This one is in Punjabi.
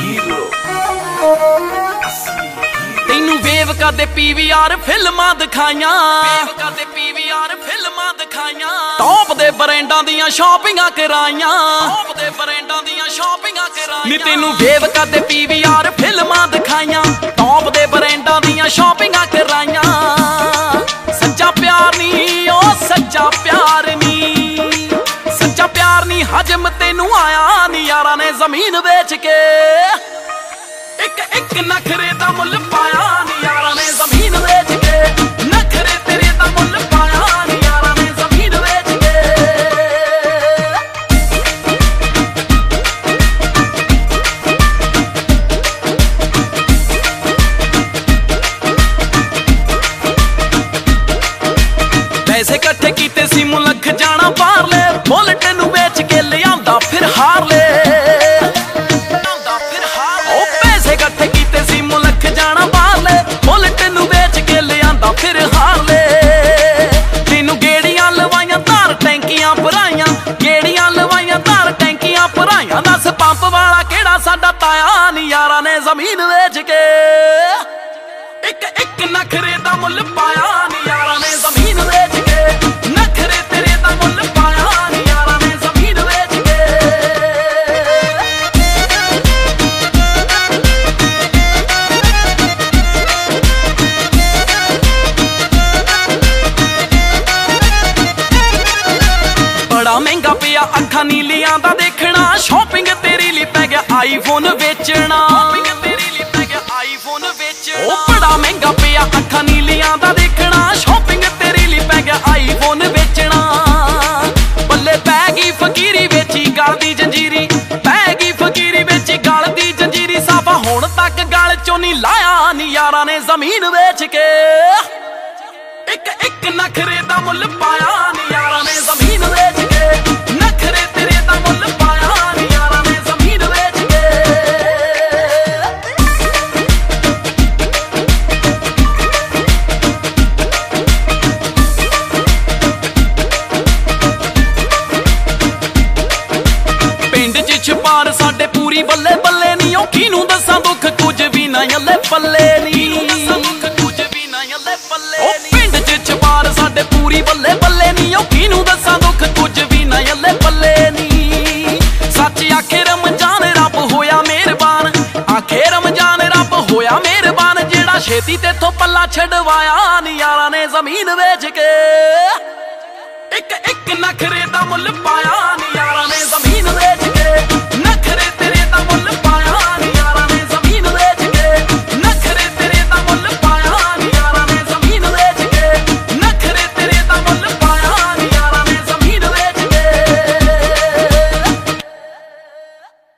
ਤੈਨੂੰ ਵੇਵ ਕਦੇ PVR ਫਿਲਮਾਂ ਦਿਖਾਈਆਂ, ਟੌਪ ਦੇ ਬ੍ਰਾਂਡਾਂ ਦੀਆਂ ਸ਼ਾਪਿੰਗਾਂ ਕਰਾਈਆਂ, ਨੀ ਤੈਨੂੰ ਵੇਵ ਕਦੇ PVR ਫਿਲਮਾਂ ਦਿਖਾਈਆਂ, ਟੌਪ ਦੇ ਬ੍ਰਾਂਡਾਂ ਦੀਆਂ ਸ਼ਾਪਿੰਗਾਂ ਕਰਾਈਆਂ। ਸੱਚਾ ਪਿਆਰ ਨੀ ਉਹ ਸੱਚਾ ਪਿਆਰ ਨੀ, ਸੱਚਾ ਪਿਆਰ ਨੀ ਹਜਮ ਤੈਨੂੰ ਆਇਆ ਨੀ ਯਾਰਾਂ ਨੇ ਜ਼ਮੀਨ ਵੇਚ ਕੇ। ਇੱਕ ਇੱਕ ਨਖਰੇ ਦਾ ਮੁੱਲ ਪਾਇਆ ਨੀ ਯਾਰਾਂ ਨੇ ਜ਼ਮੀਨ ਵੇਚ ਕੇ, ਨਖਰੇ ਤੇਰੇ ਦਾ ਮੁੱਲ ਪਾਇਆ ਨੀ ਯਾਰਾਂ ਨੇ ਜ਼ਮੀਨ ਵੇਚ ਕੇ। ਪੈਸੇ ਇਕੱਠੇ ਕੀਤੇ ਸੀ ਮੁਲਕ ਜਾਣਾ ਬਾਹਰਲੇ, ਬੁਲਟ ਨੂੰ ਵੇਚ ਕੇ ਲਿਆਂਦਾ ਫਿਰ ਹਾਰਲੇ। ਫਿਰ ਹਾਰਲੇ ਤੈਨੂੰ ਗੇੜੀਆਂ ਲਵਾਈਆਂ ਧਾਰ ਟੈਂਕੀਆਂ ਭਰਾਈਆਂ, ਗੇੜੀਆਂ ਲਵਾਈਆਂ ਧਾਰ ਟੈਂਕੀਆਂ ਭਰਾਈਆਂ। ਦੱਸ ਪੰਪ ਵਾਲਾ ਕਿਹੜਾ ਸਾਡਾ ਤਾਇਆ ਨੀ ਯਾਰਾਂ ਨੇ ਜ਼ਮੀਨ ਵੇਚ ਕੇ। ਇੱਕ ਇੱਕ ਨਖਰੇ ਦਾ ਮੁੱਲ ਪਾਇਆ ਨੀ ਯਾਰਾਂ ਨੇ ਜ਼ਮੀਨ ਵੇਚ ਕੇ, ਨਖਰੇ ਤੇਰੇ ਦਾ ਮੁੱਲ ਪਾਇਆ ਨੀ ਯਾਰਾਂ ਨੇ ਜ਼ਮੀਨ ਵੇਚ ਕੇ। ਬੜਾ ਮਹਿੰਗਾ ਪਿਆ ਅੱਖਾਂ ਨੀਲੀਆਂ ਦਾ ਦੇਖਣਾ, ਸ਼ਾਪਿੰਗ ਤੇਰੀ ਲਈ ਪੈ ਗਿਆ ਆਈਫੋਨ ਵੇਚਣਾ। ਉਹ ਬੜਾ ਮਹਿੰਗਾ ਪਿਆ ਅੱਖਾਂ ਨੀਲੀਆਂ ਦਾ ਦੇਖਣਾ, ਸ਼ਾਪਿੰਗ ਤੇਰੀ ਲਈ ਪੈ ਗਿਆ ਆਈਫੋਨ ਵੇਚਣਾ। ਬੱਲੇ ਪੈ ਗਈ ਫਕੀਰੀ ਵੇਚੀ ਗਲ ਦੀ ਜੰਜੀਰੀ, ਪੈ ਗਈ ਫਕੀਰੀ ਵੇਚੀ ਗਲ ਦੀ ਜੰਜੀਰੀ। ਸਾਫਾ ਹੁਣ ਤੱਕ ਗਲ ਚੋਂ ਨਹੀਂ ਲਾਇਆ ਨੀ ਯਾਰਾਂ ਨੇ ਜ਼ਮੀਨ ਵੇਚ ਕੇ। ਇੱਕ ਇੱਕ ਨਖਰੇ ਦਾ ਮੁੱਲ ਪਾਇਆ ਨੀ ਯਾਰਾਂ ਨੇ ਜ਼ਮੀਨ ਵੇਚ ਕੇ, ਨਖਰੇ ਤੇਰੇ ਦਾ ਮੁੱਲ ਪਾਇਆ ਨੀ ਯਾਰਾਂ ਨੇ ਜ਼ਮੀਨ ਵੇਚ ਕੇ। ਪਿੰਡ 'ਚ ਛਪਾਰ ਸਾਡੇ ਪੂਰੀ ਬੱਲੇ ਬੱਲੇ ਨੀ, ਉਹ ਕਿਹਨੂੰ ਦੱਸਾਂ ਦੁੱਖ ਕੁਝ ਵੀ ਨਾ ਅੱਲੇ ਪੱਲੇ ਨੀ। ਸਾਡੇ ਪੂਰੀ ਬੱਲੇ ਬੱਲੇ ਨੀ, ਉਹ ਕਿਹਨੂੰ ਦੱਸਾਂ ਦੁੱਖ ਕੁਝ ਵੀ ਨਾ ਅੱਲੇ ਪੱਲੇ ਨੀ। ਸੱਚ ਆਖੇ ਰਮਜ਼ਾਨ ਰੱਬ ਹੋਇਆ ਮਿਹਰਬਾਨ, ਆਖੇ ਰਮਜ਼ਾਨ ਰੱਬ ਹੋਇਆ ਮਿਹਰਬਾਨ, ਜਿਹੜਾ ਛੇਤੀ ਤੇਥੋਂ ਪੱਲਾ ਛਡਵਾਇਆ ਨੀ ਯਾਰਾਂ ਨੇ ਜ਼ਮੀਨ ਵੇਚ ਕੇ। ਇੱਕ ਇੱਕ ਨਖਰੇ ਦਾ ਮੁੱਲ ਪਾਇਆ